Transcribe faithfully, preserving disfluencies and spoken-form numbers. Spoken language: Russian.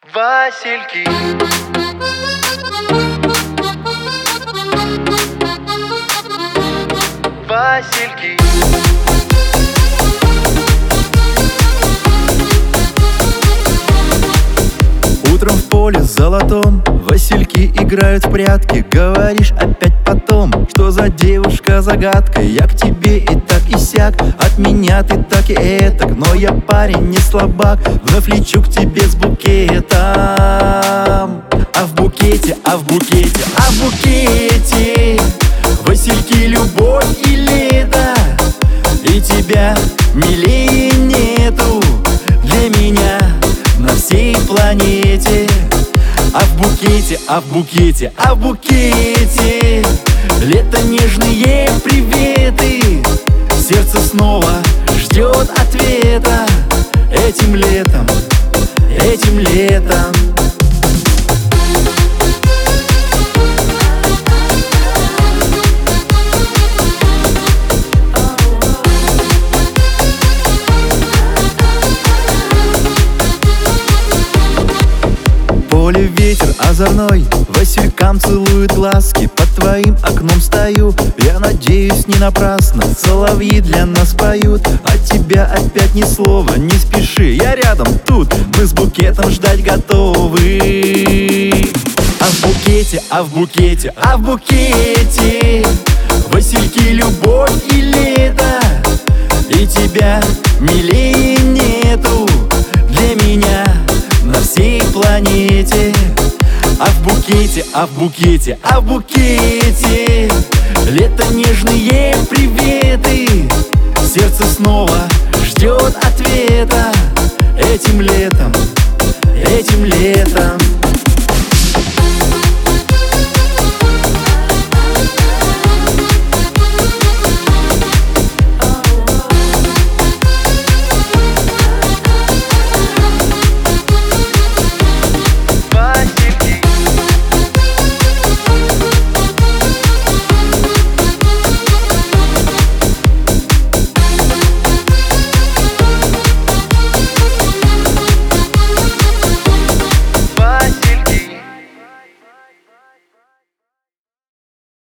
Васильки. Васильки. Утром в поле золотом васильки играют в прятки. Говоришь опять потом, что за девушка загадка. Я к тебе и так и сяк, от меня ты так и этак. Но я парень не слабак, вновь лечу к тебе с букетом. А в букете, а в букете, а в букете васильки, любовь и лето. И тебя милее нету для меня на всей планете. А в букете, а в букете, а в букете лето, нежные приветы. Сердце снова ждет ответа. Этим летом, этим летом. Поле ветер озорной, василькам целует глазки. Под твоим окном стою, я надеюсь не напрасно. Соловьи для нас поют, от тебя опять ни слова. Не спеши, я рядом тут, мы с букетом ждать готовы. А в букете, а в букете, а в букете васильки, любовь и лето. И тебя милее нету для меня на всей планете. А в букете, а в букете, а в букете лето, нежные приветы. Сердце снова ждет ответа. Этим летом, этим летом.